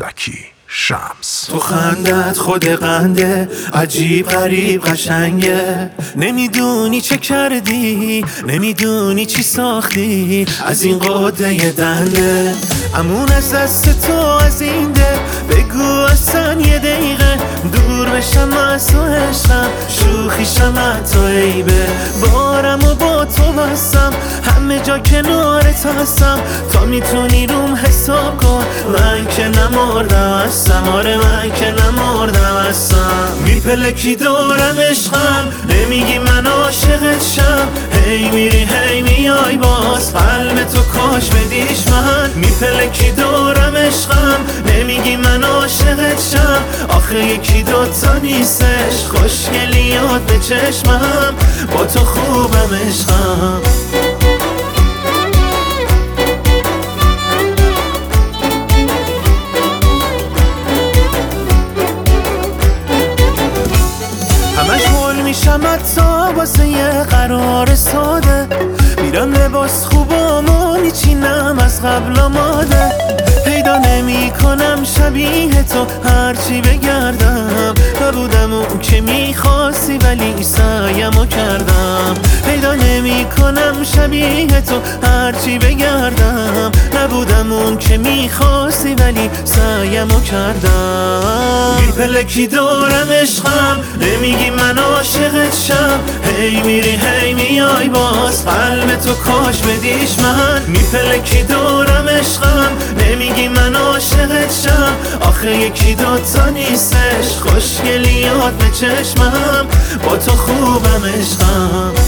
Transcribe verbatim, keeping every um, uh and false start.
زکی شمس. تو خندت خود قنده، عجیب غریب قشنگه، نمیدونی چه کردی، نمیدونی چی ساختی از این قده دنده. امون از دست تو از این ده، بگو اصلا یه دقیقه دور بشم از تو عشقم، شوخیشم از تو عیبه، بارم و با تو بستم، همه جا کنارت هستم، تا میتونی روم حساب کن، من که نمردم هستم، آره من که نمردم هستم. میپلکی دورم عشقم، نمیگی من عاشقت شم، هی میری هی میای باز، قلب تو کاش بدیش من. میپلکی دورم عشقم، نمیگی من عاشقت شم، آخه یکی دوتا نیستش، خوشگلیات به چشمم، با تو خوبم عشقم. همش مول میشم حتی واسه یه قرار ساده، میرم لباس خوبامو میچینم از قبل آماده، پیدا نمی کنم شبیه تو هرچی بگردم، نبودم اون که میخواستی ولی سعیمو کردم، پیدا نمی کنم شبیه تو هرچی بگردم، نبودم اون که میخواستی ولی سعیمو کردم. میپلکی دورم عشقم، نمیگی من عاشقت شم، هی میری هی میای باز، قلب تو کاش بدیش من. میپلکی دورم عشقم، نمیگی من عاشقت شم، آخه یکی دوتا نیستش، خوشگلیات به چشمم، با تو خوبم عشقم.